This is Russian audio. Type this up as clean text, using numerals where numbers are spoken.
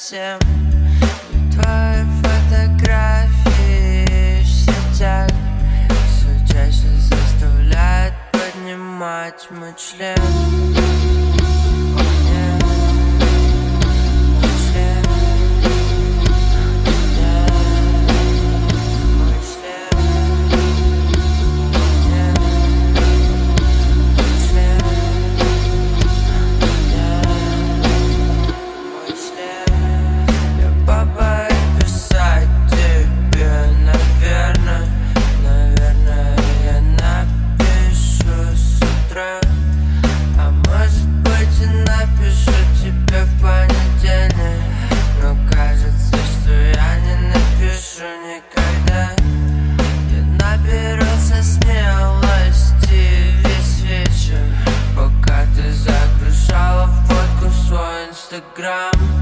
совсем. И твои фотографии в сетях все чаще заставляют поднимать мой член. А может быть и напишу тебе в понедельник, но кажется, что я не напишу никогда. Я наберался смелости весь вечер, пока ты загружала фотку в свой инстаграм.